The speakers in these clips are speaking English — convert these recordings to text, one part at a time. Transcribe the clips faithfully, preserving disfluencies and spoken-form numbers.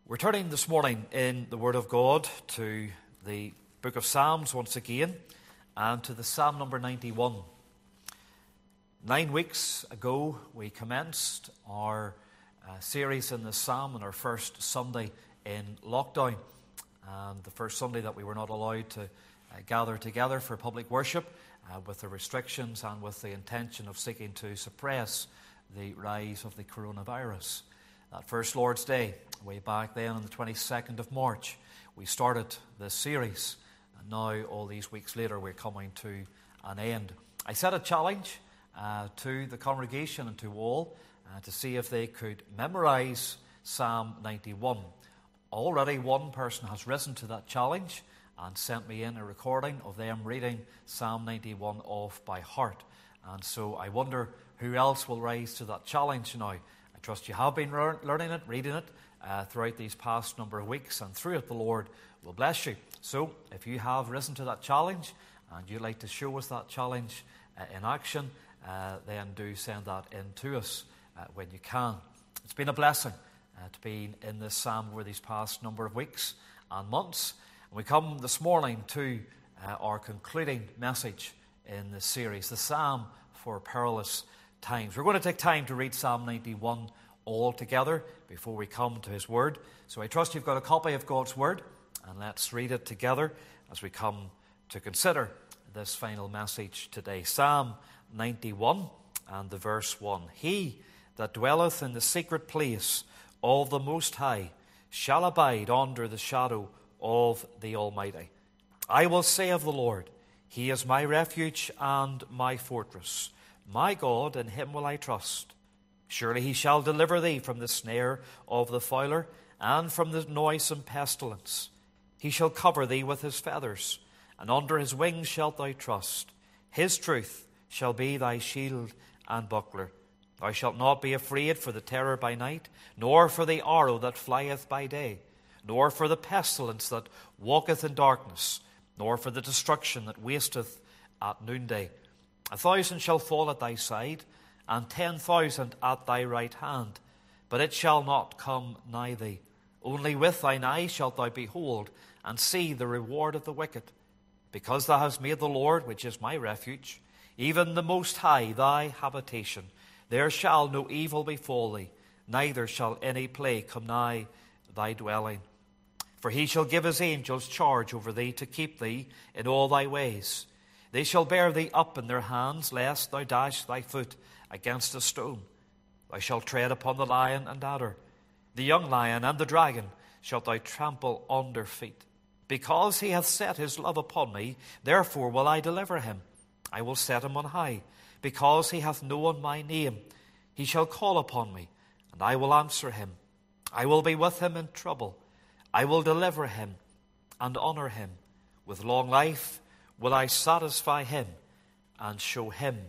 We're turning this morning in the Word of God to the book of Psalms once again, and to the Psalm number ninety-one. Nine weeks ago we commenced our uh, series in the Psalm on our first Sunday in lockdown, and the first Sunday that we were not allowed to uh, gather together for public worship uh, with the restrictions and with the intention of seeking to suppress the rise of the coronavirus. That first Lord's Day, way back then on the twenty-second of March, we started this series, and now all these weeks later we're coming to an end. I set a challenge uh, to the congregation and to all uh, to see if they could memorize Psalm ninety-one. Already one person has risen to that challenge and sent me in a recording of them reading Psalm ninety-one off by heart. And so I wonder who else will rise to that challenge now. I trust you have been learning it, reading it uh, throughout these past number of weeks, and through it the Lord will bless you. So if you have risen to that challenge and you'd like to show us that challenge uh, in action, uh, then do send that in to us uh, when you can. It's been a blessing uh, to be in this psalm over these past number of weeks and months. And we come this morning to uh, our concluding message in this series, the Psalm for Perilous Times. We're going to take time to read Psalm ninety-one all together before we come to his word. So I trust you've got a copy of God's word, and let's read it together as we come to consider this final message today. Psalm ninety-one and the verse one. He that dwelleth in the secret place of the Most High shall abide under the shadow of the Almighty. I will say of the Lord, He is my refuge and my fortress. My God, in him will I trust. Surely he shall deliver thee from the snare of the fowler and from the noisome pestilence. He shall cover thee with his feathers, and under his wings shalt thou trust. His truth shall be thy shield and buckler. Thou shalt not be afraid for the terror by night, nor for the arrow that flieth by day, nor for the pestilence that walketh in darkness, nor for the destruction that wasteth at noonday. A thousand shall fall at thy side, and ten thousand at thy right hand, but it shall not come nigh thee. Only with thine eyes shalt thou behold, and see the reward of the wicked. Because thou hast made the Lord, which is my refuge, even the Most High thy habitation, there shall no evil befall thee, neither shall any plague come nigh thy dwelling. For he shall give his angels charge over thee to keep thee in all thy ways. They shall bear thee up in their hands, lest thou dash thy foot against a stone. Thou shalt tread upon the lion and adder. The young lion and the dragon shalt thou trample under feet. Because he hath set his love upon me, therefore will I deliver him. I will set him on high, because he hath known my name. He shall call upon me, and I will answer him. I will be with him in trouble. I will deliver him and honor him. With long life will I satisfy him and show him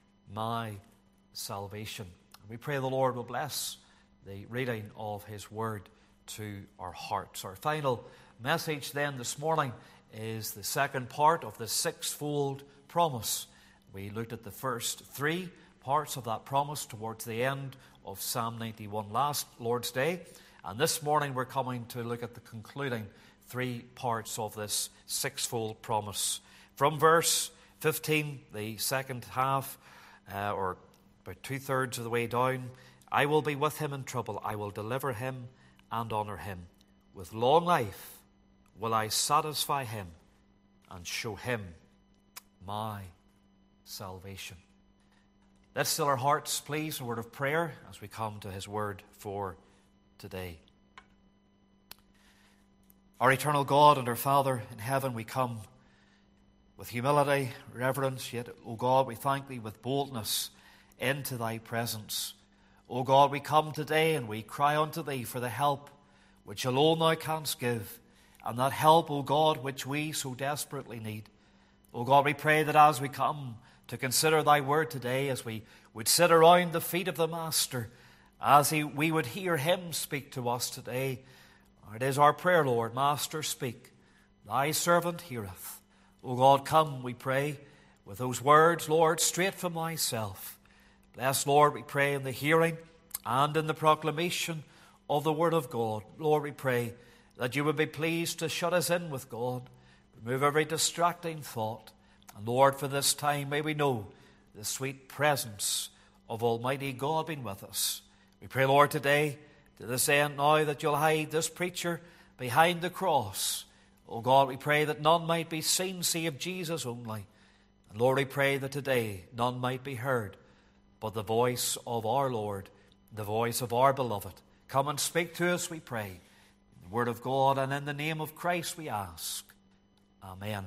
my salvation. We pray the Lord will bless the reading of his word to our hearts. Our final message then this morning is the second part of the sixfold promise. We looked at the first three parts of that promise towards the end of Psalm ninety-one last Lord's Day. And this morning we're coming to look at the concluding three parts of this sixfold promise. From verse fifteen, the second half, uh, or about two-thirds of the way down, I will be with him in trouble. I will deliver him and honor him. With long life will I satisfy him and show him my salvation. Let's still our hearts, please, a word of prayer as we come to his word for today. Our eternal God and our Father in heaven, we come with humility, reverence, yet, O God, we thank thee with boldness into thy presence. O God, we come today and we cry unto thee for the help which alone thou canst give, and that help, O God, which we so desperately need. O God, we pray that as we come to consider thy word today, as we would sit around the feet of the Master, as he, we would hear him speak to us today, it is our prayer, Lord, Master, speak. Thy servant heareth. O God, come, we pray, with those words, Lord, straight from thyself. Bless, Lord, we pray, in the hearing and in the proclamation of the Word of God. Lord, we pray that you would be pleased to shut us in with God, remove every distracting thought. And Lord, for this time may we know the sweet presence of Almighty God being with us. We pray, Lord, today, to this end now, that you'll hide this preacher behind the cross. Oh God, we pray that none might be seen save Jesus only. And Lord, we pray that today none might be heard but the voice of our Lord, the voice of our beloved. Come and speak to us, we pray. In the Word of God and in the name of Christ we ask. Amen.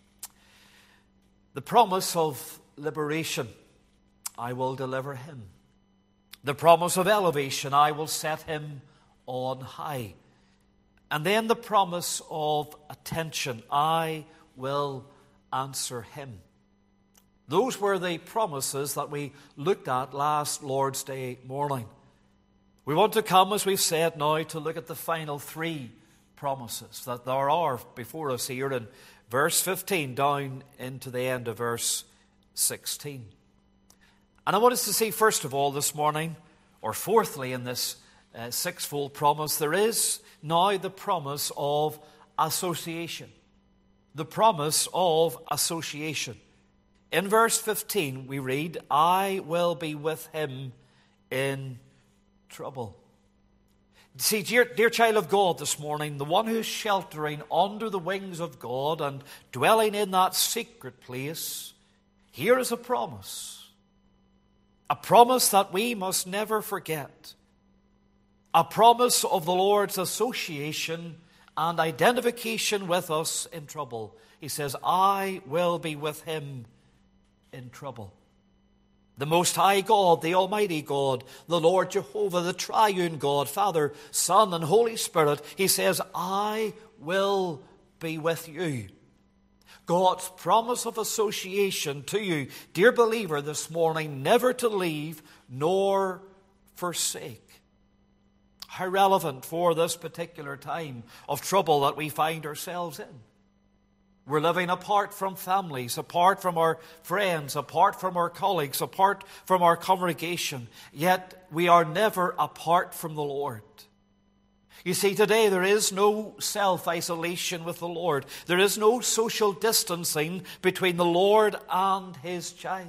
The promise of liberation, I will deliver him. The promise of elevation, I will set him on high. And then the promise of attention, I will answer him. Those were the promises that we looked at last Lord's Day morning. We want to come, as we've said now, to look at the final three promises that there are before us here in verse fifteen down into the end of verse sixteen. And I want us to see, first of all, this morning, or fourthly in this uh, sixfold promise, there is now the promise of association. The promise of association. In verse fifteen, we read, I will be with him in trouble. See, dear, dear child of God, this morning, the one who's sheltering under the wings of God and dwelling in that secret place, here is a promise. A promise that we must never forget. A promise of the Lord's association and identification with us in trouble. He says, I will be with him in trouble. The Most High God, the Almighty God, the Lord Jehovah, the Triune God, Father, Son, and Holy Spirit, he says, I will be with you. God's promise of association to you, dear believer, this morning, never to leave nor forsake. How relevant for this particular time of trouble that we find ourselves in. We're living apart from families, apart from our friends, apart from our colleagues, apart from our congregation. Yet we are never apart from the Lord. You see, today there is no self-isolation with the Lord. There is no social distancing between the Lord and his child.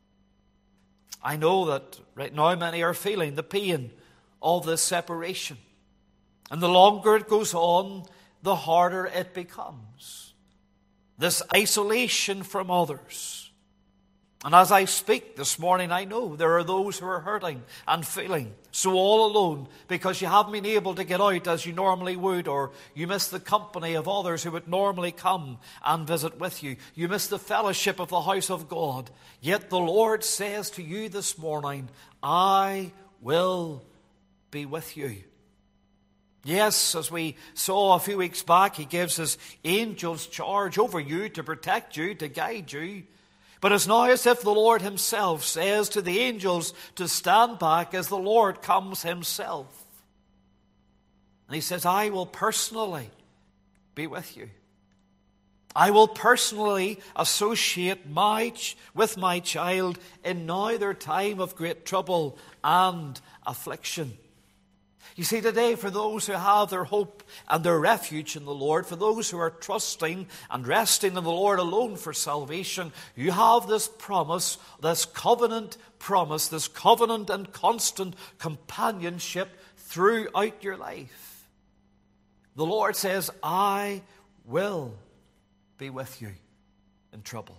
I know that right now many are feeling the pain of this separation. And the longer it goes on, the harder it becomes. This isolation from others. And as I speak this morning, I know there are those who are hurting and feeling so all alone because you haven't been able to get out as you normally would, or you miss the company of others who would normally come and visit with you. You miss the fellowship of the house of God. Yet the Lord says to you this morning, I will be with you. Yes, as we saw a few weeks back, he gives his angels charge over you to protect you, to guide you. But it's now as if the Lord himself says to the angels to stand back as the Lord comes himself. And he says, I will personally be with you. I will personally associate my ch- with my child in now their time of great trouble and affliction. You see, today, for those who have their hope and their refuge in the Lord, for those who are trusting and resting in the Lord alone for salvation, you have this promise, this covenant promise, this covenant and constant companionship throughout your life. The Lord says, I will be with you in trouble.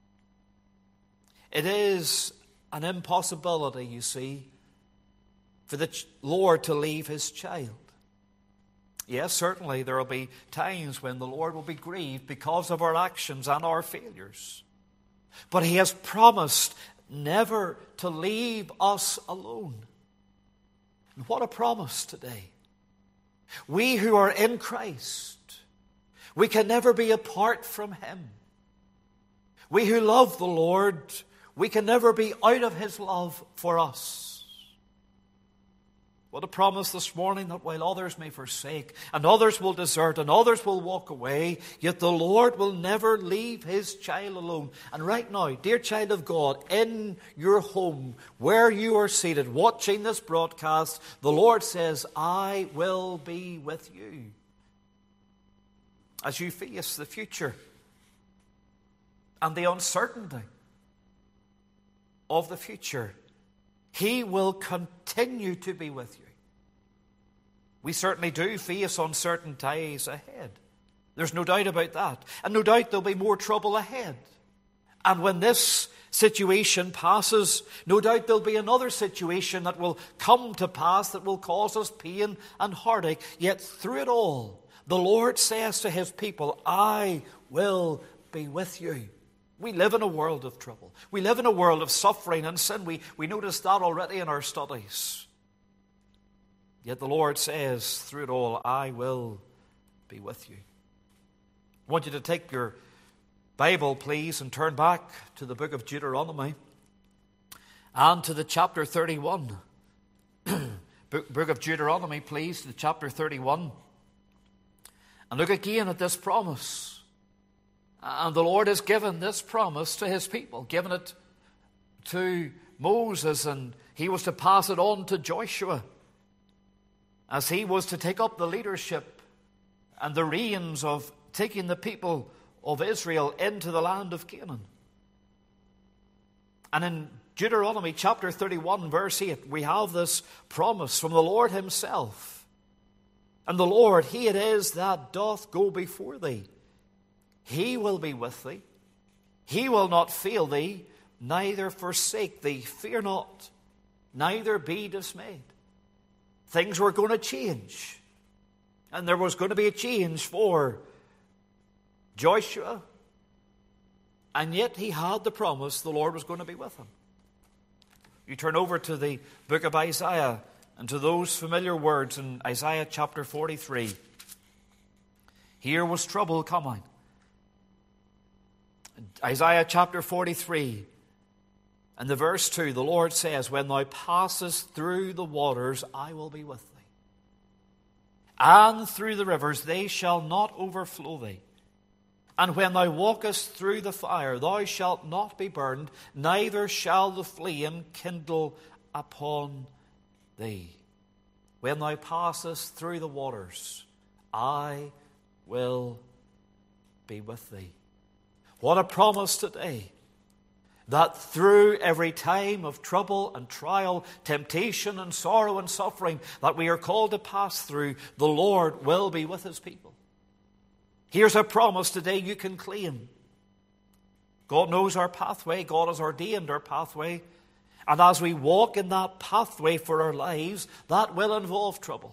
It is an impossibility, you see, for the Lord to leave his child. Yes, certainly there will be times when the Lord will be grieved because of our actions and our failures. But he has promised never to leave us alone. And what a promise today. We who are in Christ, we can never be apart from him. We who love the Lord, we can never be out of his love for us. What a promise this morning that while others may forsake, and others will desert, and others will walk away, yet the Lord will never leave his child alone. And right now, dear child of God, in your home, where you are seated, watching this broadcast, the Lord says, I will be with you. As you face the future and the uncertainty of the future, he will continue to be with you. We certainly do face uncertain days ahead. There's no doubt about that. And no doubt there'll be more trouble ahead. And when this situation passes, no doubt there'll be another situation that will come to pass that will cause us pain and heartache. Yet through it all, the Lord says to his people, I will be with you. We live in a world of trouble. We live in a world of suffering and sin. We, we noticed that already in our studies. Yet the Lord says, through it all, I will be with you. I want you to take your Bible, please, and turn back to the book of Deuteronomy and to the chapter thirty-one. Book of Deuteronomy, please, to the chapter thirty-one. And look again at this promise. And the Lord has given this promise to his people, given it to Moses, and he was to pass it on to Joshua as he was to take up the leadership and the reins of taking the people of Israel into the land of Canaan. And in Deuteronomy chapter thirty-one, verse eight, we have this promise from the Lord himself. And the Lord, he it is that doth go before thee. He will be with thee. He will not fail thee, neither forsake thee. Fear not, neither be dismayed. Things were going to change. And there was going to be a change for Joshua. And yet he had the promise the Lord was going to be with him. You turn over to the book of Isaiah and to those familiar words in Isaiah chapter forty-three. Here was trouble coming. Isaiah chapter forty-three and the verse two, the Lord says, when thou passest through the waters, I will be with thee. And through the rivers, they shall not overflow thee. And when thou walkest through the fire, thou shalt not be burned, neither shall the flame kindle upon thee. When thou passest through the waters, I will be with thee. What a promise today, that through every time of trouble and trial, temptation and sorrow and suffering that we are called to pass through, the Lord will be with his people. Here's a promise today you can claim. God knows our pathway. God has ordained our pathway. And as we walk in that pathway for our lives, that will involve trouble.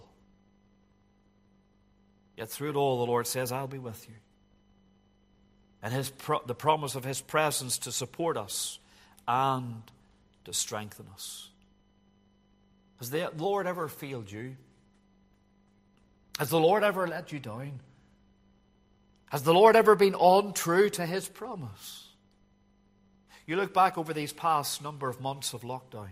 Yet through it all, the Lord says, I'll be with you. And his pro- the promise of his presence to support us and to strengthen us. Has the Lord ever failed you? Has the Lord ever let you down? Has the Lord ever been untrue to his promise? You look back over these past number of months of lockdown,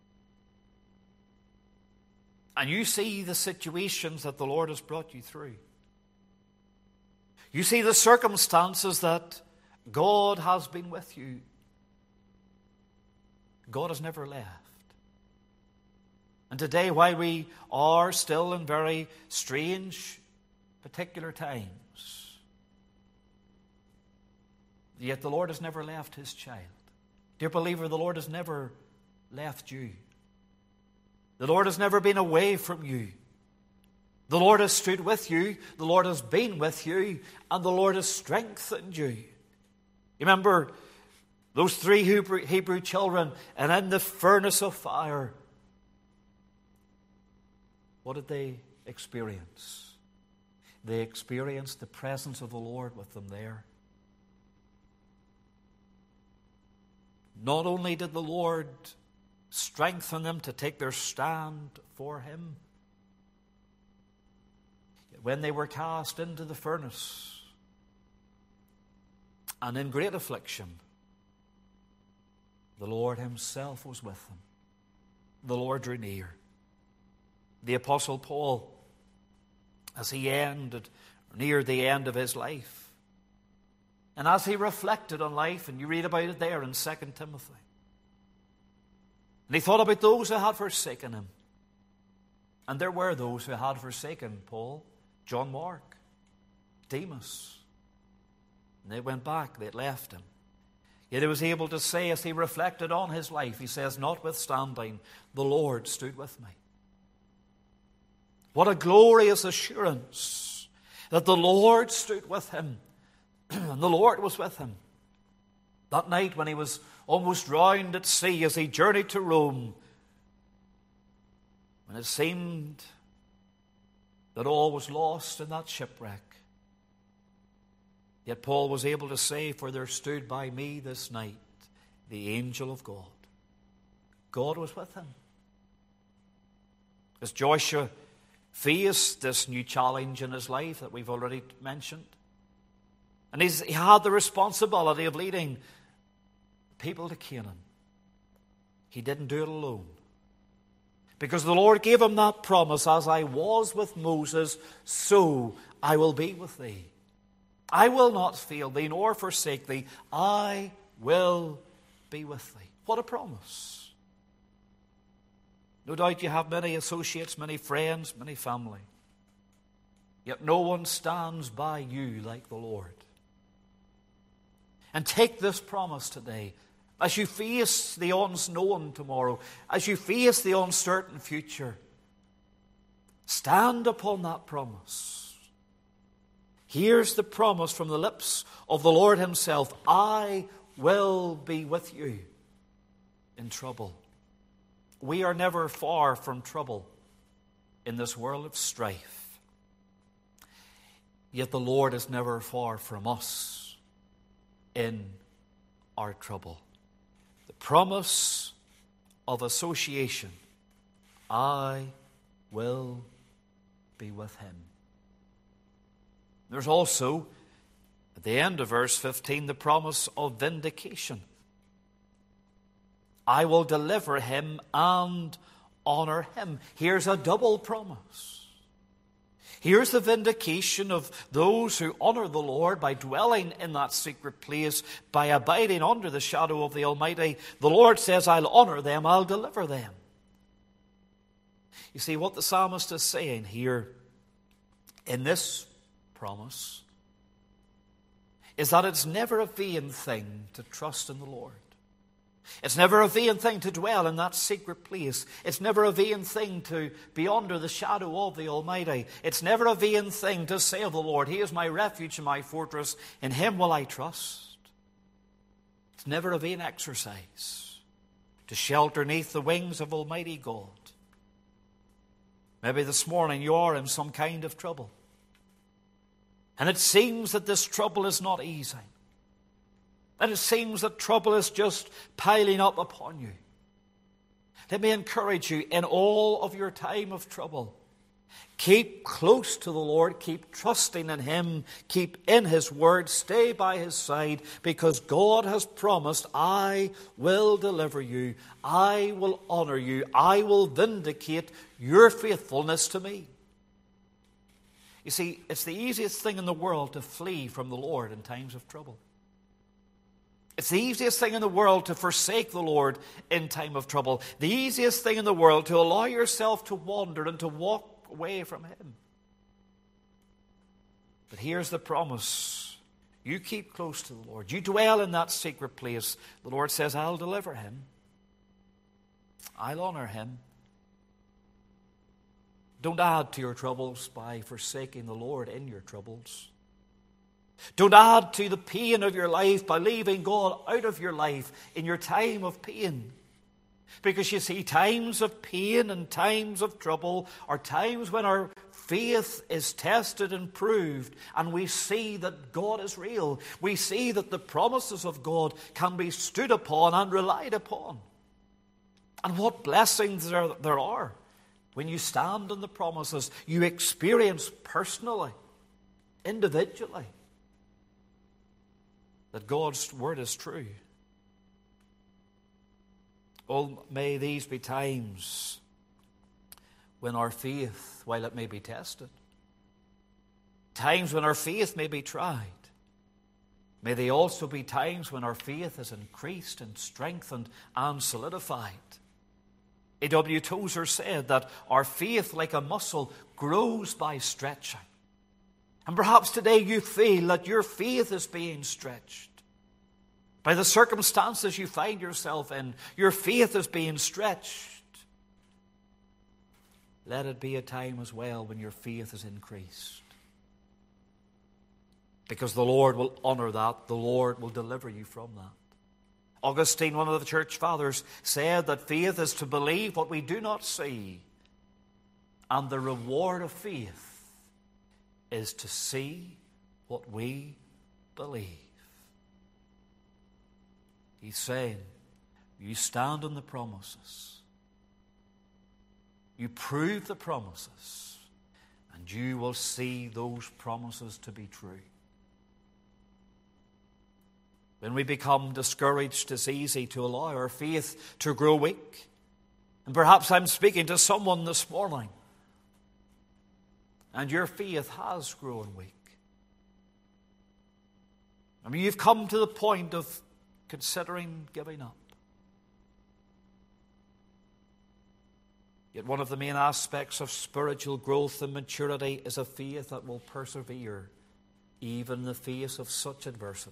and you see the situations that the Lord has brought you through. You see the circumstances that God has been with you. God has never left. And today, while we are still in very strange, particular times, yet the Lord has never left his child. Dear believer, the Lord has never left you. The Lord has never been away from you. The Lord has stood with you, the Lord has been with you, and the Lord has strengthened you. You remember those three Hebrew, Hebrew children, and in the furnace of fire, what did they experience? They experienced the presence of the Lord with them there. Not only did the Lord strengthen them to take their stand for him, when they were cast into the furnace and in great affliction, the Lord himself was with them. The Lord drew near. the Apostle Paul, as he ended, near the end of his life. And as he reflected on life, and you read about it there in Second Timothy, and he thought about those who had forsaken him. And there were those who had forsaken Paul, John Mark, Demas. And they went back, they had left him. Yet he was able to say, as he reflected on his life, he says, notwithstanding, the Lord stood with me. What a glorious assurance that the Lord stood with him. And the Lord was with him. That night when he was almost drowned at sea as he journeyed to Rome, when it seemed that all was lost in that shipwreck, yet Paul was able to say, for there stood by me this night the angel of God. God was with him. As Joshua faced this new challenge in his life that we've already mentioned, and he's, he had the responsibility of leading people to Canaan, he didn't do it alone. Because the Lord gave him that promise, as I was with Moses, so I will be with thee. I will not fail thee, nor forsake thee. I will be with thee. What a promise. No doubt you have many associates, many friends, many family. Yet no one stands by you like the Lord. And take this promise today. As you face the unknown tomorrow, as you face the uncertain future, stand upon that promise. Here's the promise from the lips of the Lord himself. I will be with you in trouble. We are never far from trouble in this world of strife. Yet the Lord is never far from us in our trouble. The promise of association. I will be with him. There's also, at the end of verse fifteen, the promise of vindication. I will deliver him and honor him. Here's a double promise. Here's the vindication of those who honor the Lord by dwelling in that secret place, by abiding under the shadow of the Almighty. The Lord says, I'll honor them, I'll deliver them. You see, what the psalmist is saying here in this promise is that it's never a vain thing to trust in the Lord. It's never a vain thing to dwell in that secret place. It's never a vain thing to be under the shadow of the Almighty. It's never a vain thing to say of the Lord, He is my refuge and my fortress. In Him will I trust. It's never a vain exercise to shelter neath the wings of Almighty God. Maybe this morning you are in some kind of trouble. And it seems that this trouble is not easy. And it seems that trouble is just piling up upon you. Let me encourage you, in all of your time of trouble, keep close to the Lord, keep trusting in Him, keep in His Word, stay by His side, because God has promised, I will deliver you, I will honor you, I will vindicate your faithfulness to me. You see, it's the easiest thing in the world to flee from the Lord in times of trouble. It's the easiest thing in the world to forsake the Lord in time of trouble. The easiest thing in the world to allow yourself to wander and to walk away from Him. But here's the promise. You keep close to the Lord. You dwell in that secret place. The Lord says, I'll deliver him. I'll honor him. Don't add to your troubles by forsaking the Lord in your troubles. Don't add to the pain of your life by leaving God out of your life in your time of pain. Because you see, times of pain and times of trouble are times when our faith is tested and proved, and we see that God is real. We see that the promises of God can be stood upon and relied upon. And what blessings there, there are when you stand on the promises you experience personally, individually, that God's word is true. Oh, may these be times when our faith, while it may be tested, times when our faith may be tried, may they also be times when our faith is increased and strengthened and solidified. A W Tozer said that our faith, like a muscle, grows by stretching. And perhaps today you feel that your faith is being stretched. By the circumstances you find yourself in, your faith is being stretched. Let it be a time as well when your faith is increased. Because the Lord will honor that. The Lord will deliver you from that. Augustine, one of the church fathers, said that faith is to believe what we do not see. And the reward of faith is to see what we believe. He's saying, you stand on the promises. You prove the promises. And you will see those promises to be true. When we become discouraged, it's easy to allow our faith to grow weak. And perhaps I'm speaking to someone this morning, and your faith has grown weak. I mean, you've come to the point of considering giving up. Yet one of the main aspects of spiritual growth and maturity is a faith that will persevere even in the face of such adversity.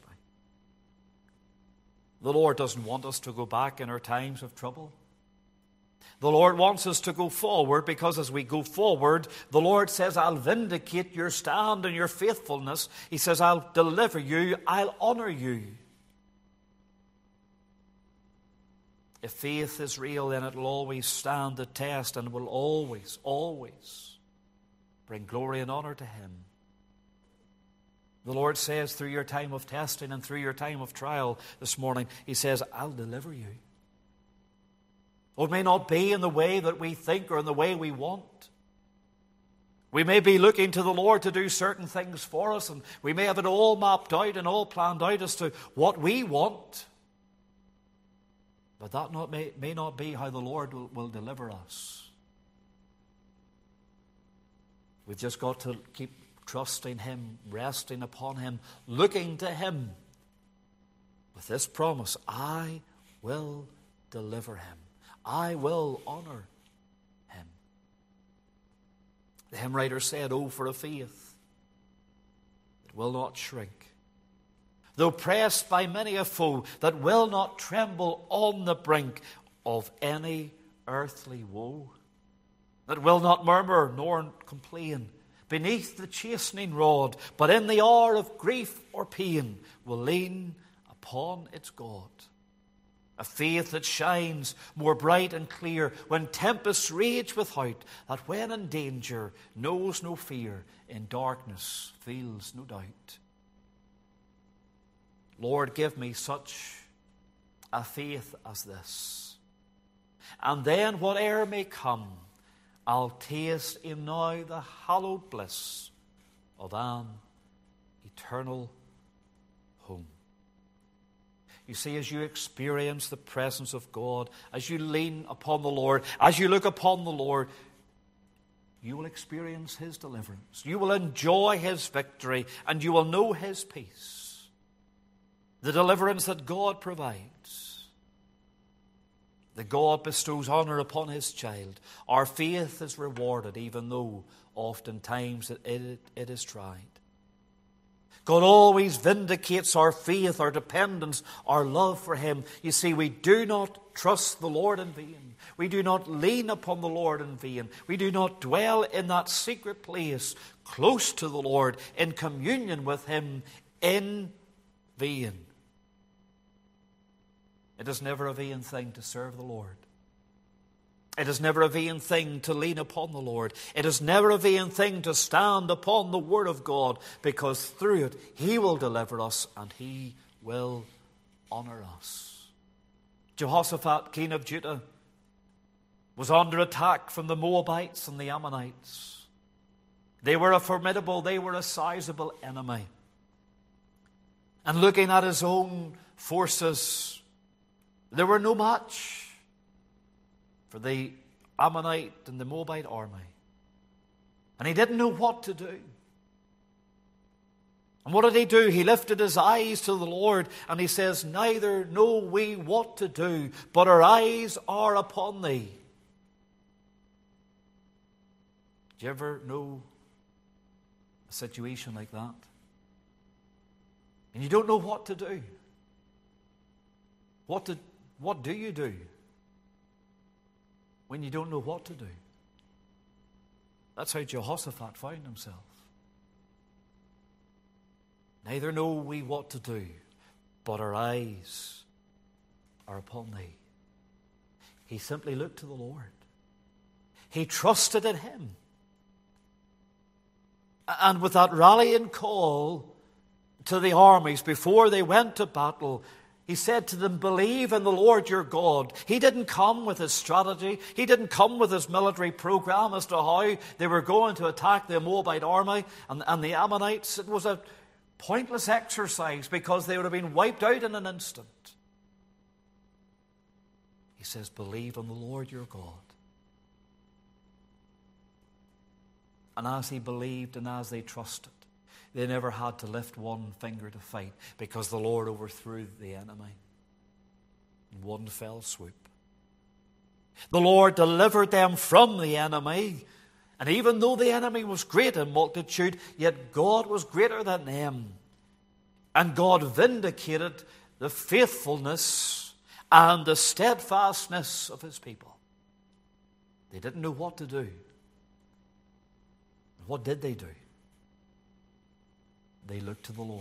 The Lord doesn't want us to go back in our times of trouble. The Lord wants us to go forward, because as we go forward, the Lord says, I'll vindicate your stand and your faithfulness. He says, I'll deliver you, I'll honor you. If faith is real, then it will always stand the test and will always, always bring glory and honor to Him. The Lord says through your time of testing and through your time of trial this morning, He says, I'll deliver you. Oh, it may not be in the way that we think or in the way we want. We may be looking to the Lord to do certain things for us, and we may have it all mapped out and all planned out as to what we want. But that not, may, may not be how the Lord will, will deliver us. We've just got to keep trusting Him, resting upon Him, looking to Him with this promise, I will deliver him. I will honor him. The hymn writer said, oh, for a faith that will not shrink, though pressed by many a foe, that will not tremble on the brink of any earthly woe, that will not murmur nor complain beneath the chastening rod, but in the hour of grief or pain will lean upon its God. A faith that shines more bright and clear when tempests rage without, that when in danger knows no fear, in darkness feels no doubt. Lord, give me such a faith as this, and then whate'er may come, I'll taste in now the hallowed bliss of an eternal home. You see, as you experience the presence of God, as you lean upon the Lord, as you look upon the Lord, you will experience His deliverance. You will enjoy His victory, and you will know His peace. The deliverance that God provides. That God bestows honor upon His child. Our faith is rewarded, even though oftentimes it, it, it is tried. God always vindicates our faith, our dependence, our love for Him. You see, we do not trust the Lord in vain. We do not lean upon the Lord in vain. We do not dwell in that secret place close to the Lord, in communion with Him, in vain. It is never a vain thing to serve the Lord. It is never a vain thing to lean upon the Lord. It is never a vain thing to stand upon the Word of God, because through it He will deliver us and He will honor us. Jehoshaphat, king of Judah, was under attack from the Moabites and the Ammonites. They were a formidable, they were a sizable enemy. And looking at his own forces, there were no match for the Ammonite and the Moabite army. And he didn't know what to do. And what did he do? He lifted his eyes to the Lord and he says, neither know we what to do, but our eyes are upon thee. Do you ever know a situation like that? And you don't know what to do. What, to, what do you do when you don't know what to do? That's how Jehoshaphat found himself. Neither know we what to do, but our eyes are upon thee. He simply looked to the Lord. He trusted in him. And with that rallying call to the armies before they went to battle, he said to them, believe in the Lord your God. He didn't come with his strategy. He didn't come with his military program as to how they were going to attack the Moabite army and, and the Ammonites. It was a pointless exercise because they would have been wiped out in an instant. He says, believe in the Lord your God. And as he believed and as they trusted, they never had to lift one finger to fight because the Lord overthrew the enemy in one fell swoop. The Lord delivered them from the enemy. And even though the enemy was great in multitude, yet God was greater than them. And God vindicated the faithfulness and the steadfastness of his people. They didn't know what to do. What did they do? They looked to the Lord.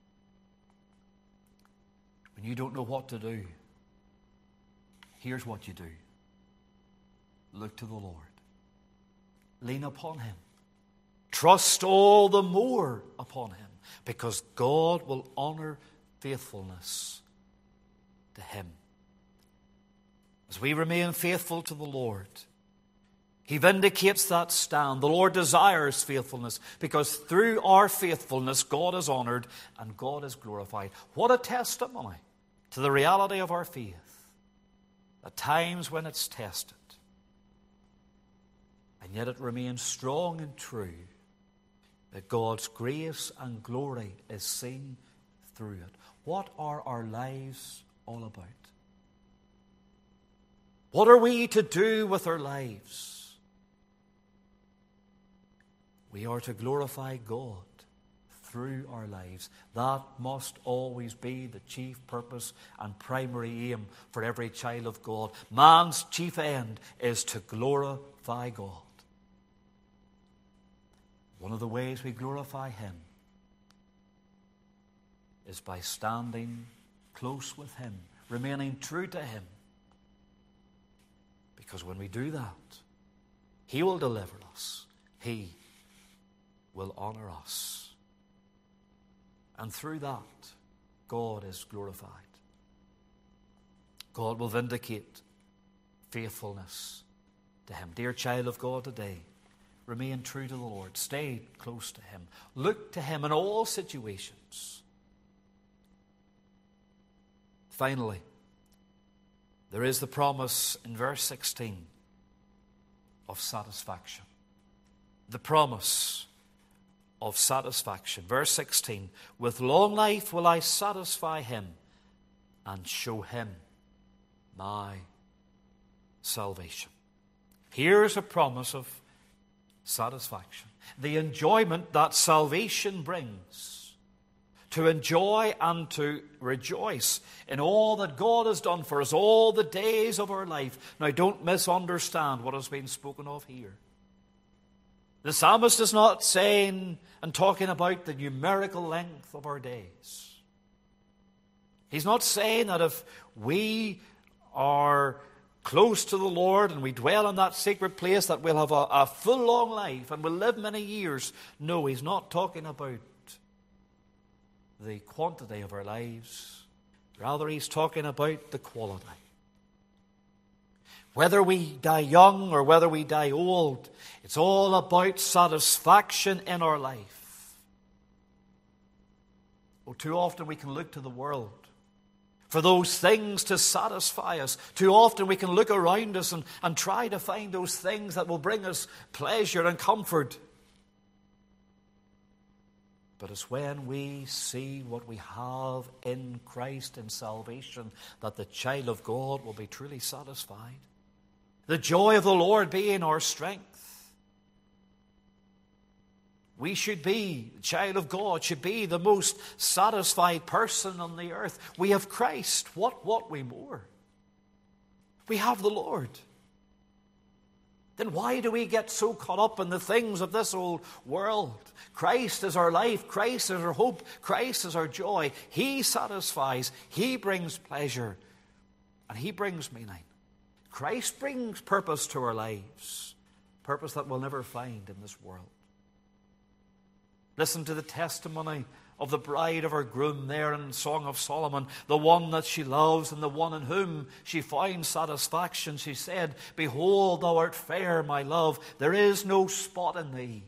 When you don't know what to do, here's what you do. Look to the Lord. Lean upon him. Trust all the more upon him, because God will honor faithfulness to him. As we remain faithful to the Lord, he vindicates that stand. The Lord desires faithfulness because through our faithfulness, God is honored and God is glorified. What a testimony to the reality of our faith. At times when it's tested, and yet it remains strong and true that God's grace and glory is seen through it. What are our lives all about? What are we to do with our lives? We are to glorify God through our lives. That must always be the chief purpose and primary aim for every child of God. Man's chief end is to glorify God. One of the ways we glorify him is by standing close with him, remaining true to him. Because when we do that, he will deliver us. He will honor us. And through that, God is glorified. God will vindicate faithfulness to him. Dear child of God today, remain true to the Lord. Stay close to him. Look to him in all situations. Finally, there is the promise in verse sixteen of satisfaction. The promise of satisfaction. Verse sixteen, with long life will I satisfy him and show him my salvation. Here's a promise of satisfaction. The enjoyment that salvation brings. To enjoy and to rejoice in all that God has done for us all the days of our life. Now don't misunderstand what has been spoken of here. The psalmist is not saying and talking about the numerical length of our days. He's not saying that if we are close to the Lord and we dwell in that sacred place that we'll have a, a full long life and we'll live many years. No, he's not talking about the quantity of our lives. Rather, he's talking about the quality. Whether we die young or whether we die old, it's all about satisfaction in our life. Oh, too often we can look to the world. for those things to satisfy us. Too often we can look around us and, and try to find those things that will bring us pleasure and comfort. But it's when we see what we have in Christ in salvation that the child of God will be truly satisfied. The joy of the Lord being our strength. We should be, the child of God should be the most satisfied person on the earth. We have Christ. What want we more? We have the Lord. Then why do we get so caught up in the things of this old world? Christ is our life. Christ is our hope. Christ is our joy. He satisfies. He brings pleasure. And He brings meaning. Christ brings purpose to our lives. Purpose that we'll never find in this world. Listen to the testimony of the bride of her groom there in Song of Solomon, the one that she loves and the one in whom she finds satisfaction. She said, "Behold, thou art fair, my love. There is no spot in thee.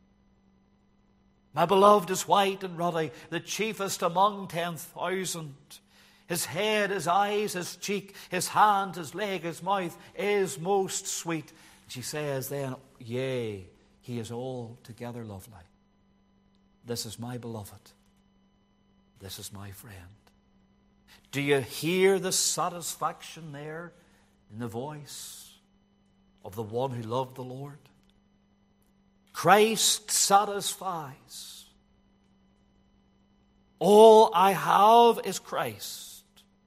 My beloved is white and ruddy, the chiefest among ten thousand. His head, his eyes, his cheek, his hand, his leg, his mouth is most sweet." She says then, "Yea, he is altogether lovely. This is my beloved. This is my friend." Do you hear the satisfaction there in the voice of the one who loved the Lord? Christ satisfies. All I have is Christ.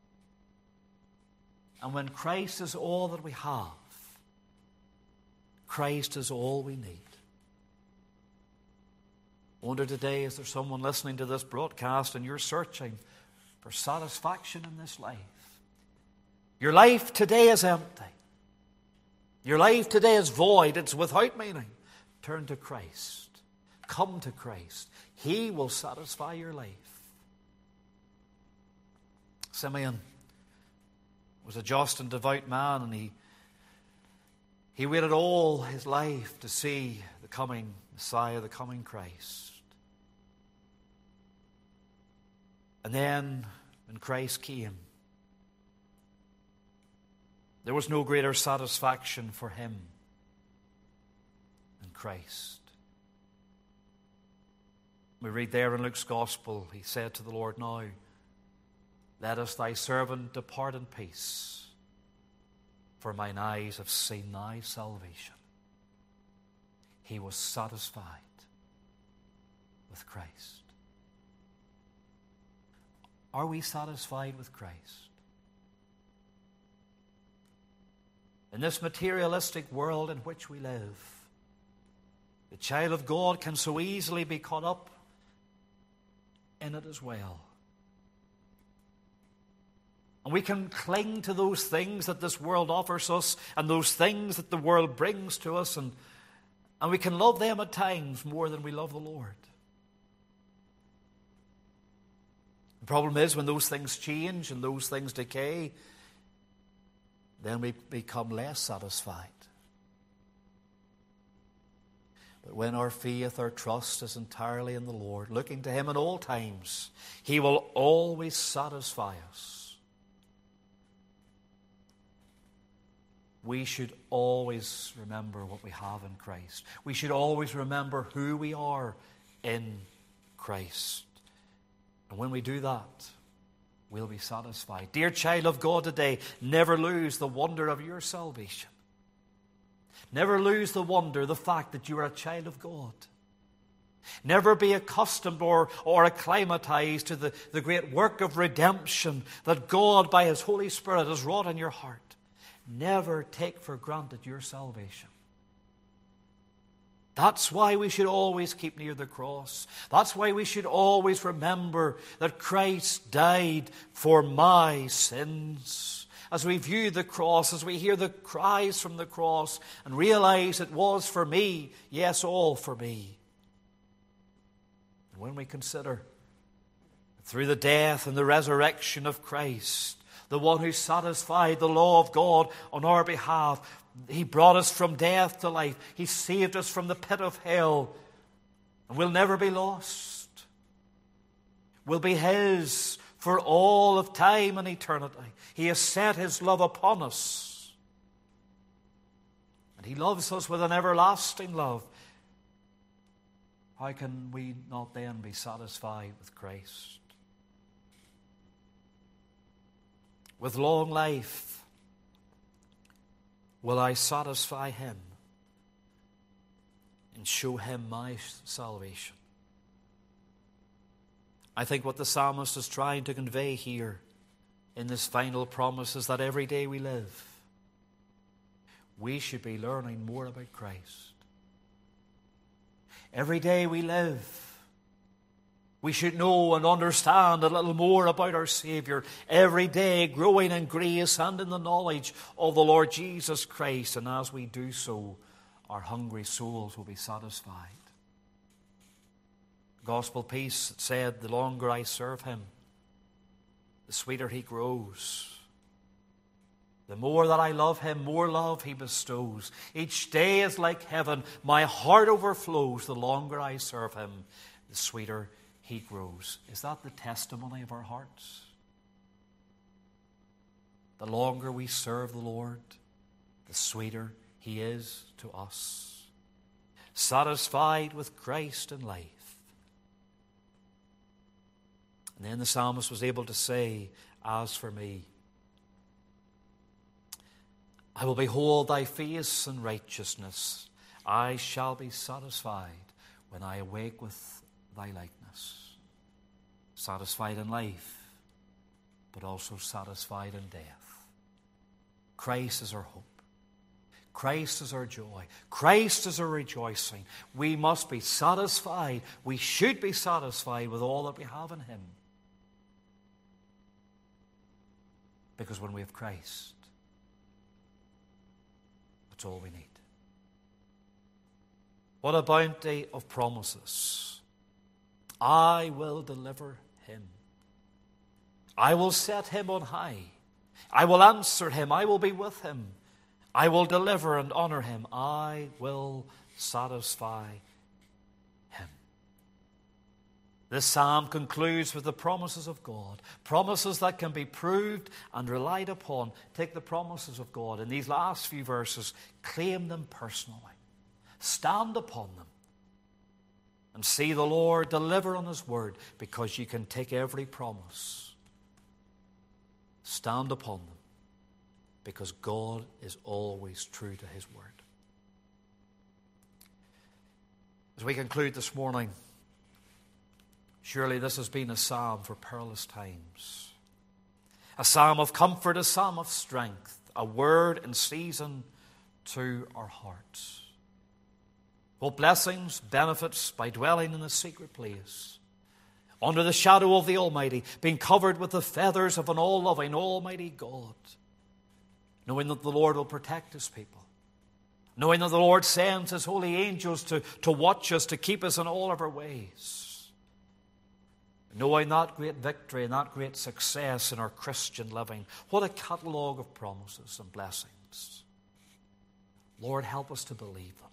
And when Christ is all that we have, Christ is all we need. I wonder today, is there someone listening to this broadcast and you're searching for satisfaction in this life? Your life today is empty. Your life today is void. It's without meaning. Turn to Christ. Come to Christ. He will satisfy your life. Simeon was a just and devout man, and he, he waited all his life to see the coming Messiah, the coming Christ. And then, when Christ came, there was no greater satisfaction for him than Christ. We read there in Luke's Gospel, he said to the Lord, "Now, lettest thy servant depart in peace, for mine eyes have seen thy salvation." He was satisfied with Christ. Are we satisfied with Christ? In this materialistic world in which we live, the child of God can so easily be caught up in it as well. And we can cling to those things that this world offers us and those things that the world brings to us, and, and we can love them at times more than we love the Lord. The problem is when those things change and those things decay, then we become less satisfied. But when our faith, our trust is entirely in the Lord, looking to Him in all times, He will always satisfy us. We should always remember what we have in Christ. We should always remember who we are in Christ. And when we do that, we'll be satisfied. Dear child of God today, never lose the wonder of your salvation. Never lose the wonder, the fact that you are a child of God. Never be accustomed or, or acclimatized to the, the great work of redemption that God, by His Holy Spirit, has wrought in your heart. Never take for granted your salvation. That's why we should always keep near the cross. That's why we should always remember that Christ died for my sins. As we view the cross, as we hear the cries from the cross and realize it was for me, yes, all for me. And when we consider through the death and the resurrection of Christ, the one who satisfied the law of God on our behalf, He brought us from death to life. He saved us from the pit of hell. And we'll never be lost. We'll be His For all of time and eternity, He has set His love upon us. And He loves us with an everlasting love. How can we not then be satisfied with Christ? With long life will I satisfy Him and show Him my salvation. I think what the psalmist is trying to convey here in this final promise is that every day we live, we should be learning more about Christ. Every day we live, we should know and understand a little more about our Savior. Every day growing in grace and in the knowledge of the Lord Jesus Christ. And as we do so, our hungry souls will be satisfied. Gospel Peace said, the longer I serve Him, the sweeter He grows. The more that I love Him, more love He bestows. Each day is like heaven. My heart overflows. The longer I serve Him, the sweeter He grows. Is that the testimony of our hearts? The longer we serve the Lord, the sweeter He is to us. Satisfied with Christ in life. And then the psalmist was able to say, as for me, I will behold Thy face in righteousness. I shall be satisfied when I awake with Thy likeness. Satisfied in life, but also satisfied in death. Christ is our hope. Christ is our joy. Christ is our rejoicing. We must be satisfied. We should be satisfied with all that we have in Him. Because when we have Christ, that's all we need. What a bounty of promises. I will deliver him. I will set him on high. I will answer him. I will be with him. I will deliver and honor him. I will satisfy him. This psalm concludes with the promises of God. Promises that can be proved and relied upon. Take the promises of God in these last few verses. Claim them personally. Stand upon them. And see the Lord deliver on His word, because you can take every promise. Stand upon them, because God is always true to His word. As we conclude this morning, surely this has been a psalm for perilous times. A psalm of comfort, a psalm of strength, a word in season to our hearts. What blessings, benefits by dwelling in the secret place, under the shadow of the Almighty, being covered with the feathers of an all-loving, almighty God, knowing that the Lord will protect His people, knowing that the Lord sends His holy angels to, to watch us, to keep us in all of our ways, knowing that great victory and that great success in our Christian living. What a catalogue of promises and blessings. Lord, help us to believe them.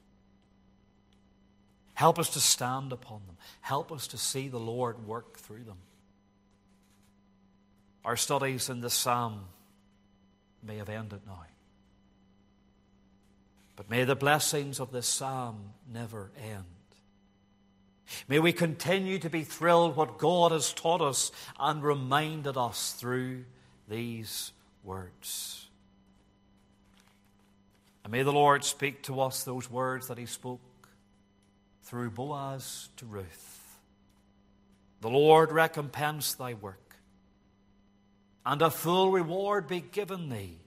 Help us to stand upon them. Help us to see the Lord work through them. Our studies in this psalm may have ended now. But may the blessings of this psalm never end. May we continue to be thrilled what God has taught us and reminded us through these words. And may the Lord speak to us those words that He spoke through Boaz to Ruth. The Lord recompense thy work, and a full reward be given thee,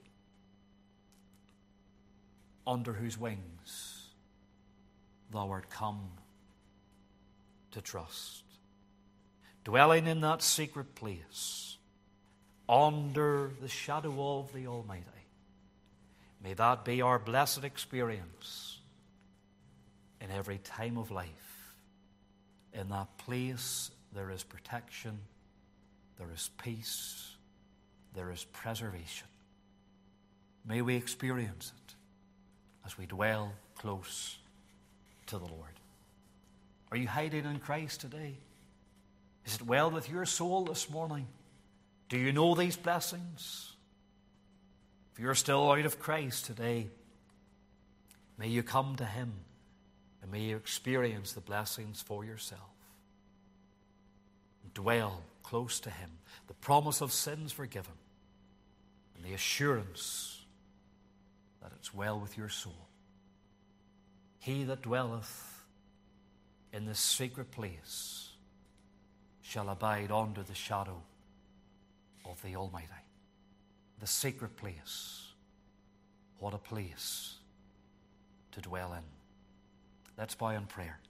under whose wings thou art come to trust. Dwelling in that secret place, under the shadow of the Almighty. May that be our blessed experience in every time of life. In that place there is protection, there is peace, there is preservation. May we experience it as we dwell close to the Lord. Are you hiding in Christ today? Is it well with your soul this morning? Do you know these blessings? If you're still out of Christ today, may you come to him and may you experience the blessings for yourself. Dwell close to him. The promise of sins forgiven and the assurance that it's well with your soul. He that dwelleth in the secret place shall abide under the shadow of the Almighty. The secret place. What a place to dwell in. Let's bow in prayer.